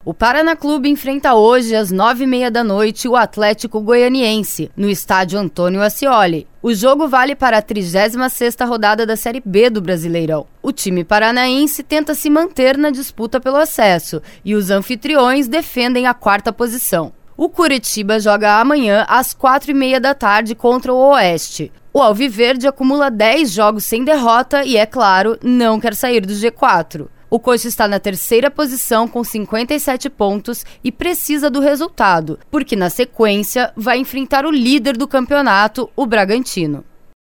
O Paraná Clube enfrenta hoje às 9h30 da noite o Atlético Goianiense, no estádio Antônio Ascioli. O jogo vale para a 36ª rodada da Série B do Brasileirão. O time paranaense tenta se manter na disputa pelo acesso e os anfitriões defendem a 4ª posição. O Curitiba joga amanhã às 4h30 da tarde contra o Oeste. O Alviverde acumula 10 jogos sem derrota e, é claro, não quer sair do G4. O Coxa está na 3ª posição com 57 pontos e precisa do resultado, porque na sequência vai enfrentar o líder do campeonato, o Bragantino.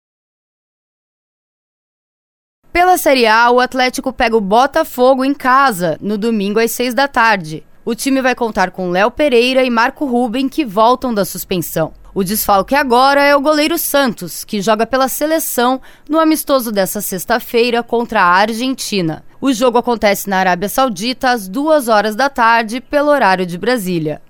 Pela Série A, o Atlético pega o Botafogo em casa, no domingo às 6 da tarde. O time vai contar com Léo Pereira e Marco Ruben, que voltam da suspensão. O desfalque agora é o goleiro Santos, que joga pela seleção no amistoso dessa sexta-feira contra a Argentina. O jogo acontece na Arábia Saudita às 2h da tarde, pelo horário de Brasília.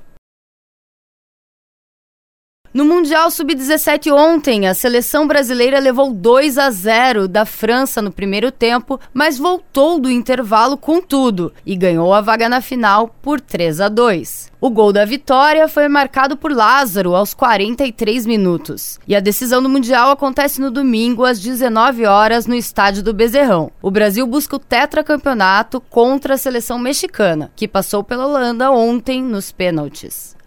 No Mundial Sub-17 ontem, a seleção brasileira levou 2-0 da França no primeiro tempo, mas voltou do intervalo com tudo e ganhou a vaga na final por 3-2. O gol da vitória foi marcado por Lázaro aos 43 minutos. E a decisão do Mundial acontece no domingo às 19h no estádio do Bezerrão. O Brasil busca o tetracampeonato contra a seleção mexicana, que passou pela Holanda ontem nos pênaltis.